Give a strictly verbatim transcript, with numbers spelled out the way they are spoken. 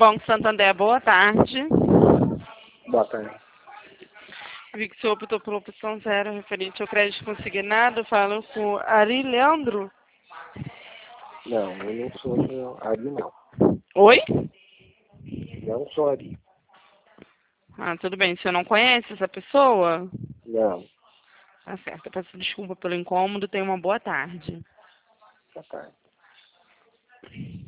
Banco Santander, boa tarde. Boa tarde. Vi que o senhor optou pela opção zero referente ao crédito consignado. Falo com Ari Leandro. Não, eu não sou meu Ari, não. Oi? Não sou Ari. Ah, tudo bem. O senhor não conhece essa pessoa? Não. Tá certo. Eu peço desculpa pelo incômodo. Tenha uma boa tarde. Boa tarde.